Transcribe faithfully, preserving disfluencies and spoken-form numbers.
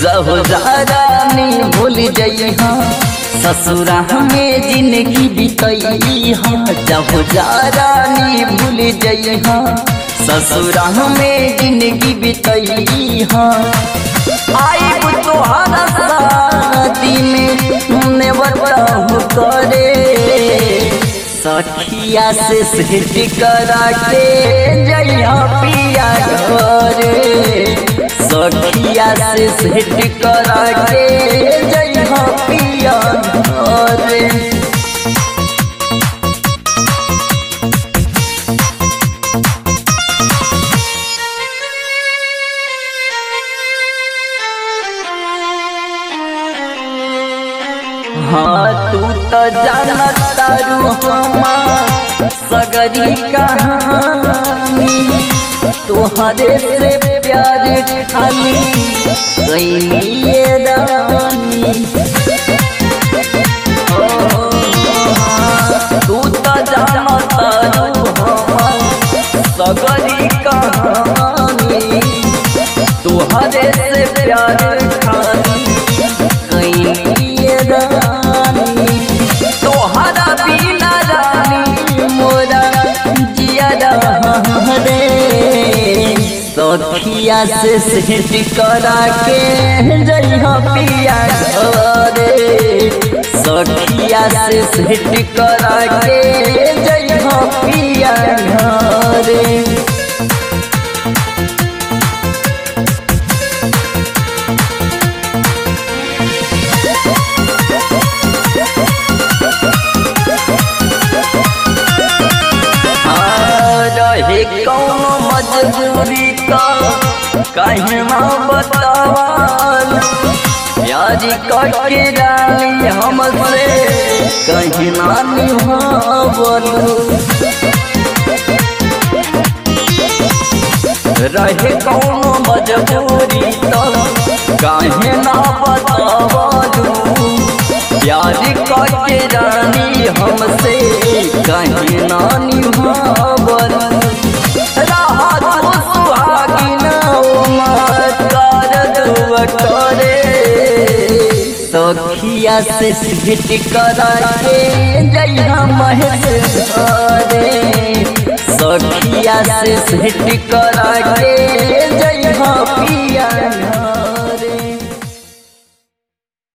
रानी भूल जइहा ससुरा में जिंदगी बितइहा। रानी भूल जइहा ससुरा में जिंदगी बितइहा। आइब तोहरा शादी में नेवताहु करे सखिया से सेट करा के जइहा पिया घरे। सखिया से सेट करा के जइहा पिया घरे। हाँ तू तो जानत तारू हमार सगरी कहानी। तोहरे से प्यार खाली कैलिए रानी। तू तो जानत तारू हमार सगरी कहानी। तोहरे से प्यार खाली कैलिए रानी। तोहरा बिना रानी मोरा जिया रे। सखिया से सेट करा के जइहा पिया घरे। सखिया से सेट करा के जइहा पिया घरे। रहे कौनो मजबूरी का कहीं बतावाल। प्यारी करके रानी हमसे कहीं ना निभावलू। रहे कौनो मजबूरी का कहीं ना बतावालू। प्यारी करके रानी हमसे कहीं ना निभावलू। सखिया से सेट करा के जइहा महेश घरे। सखिया से सेट करा के जइहा पिया घरे।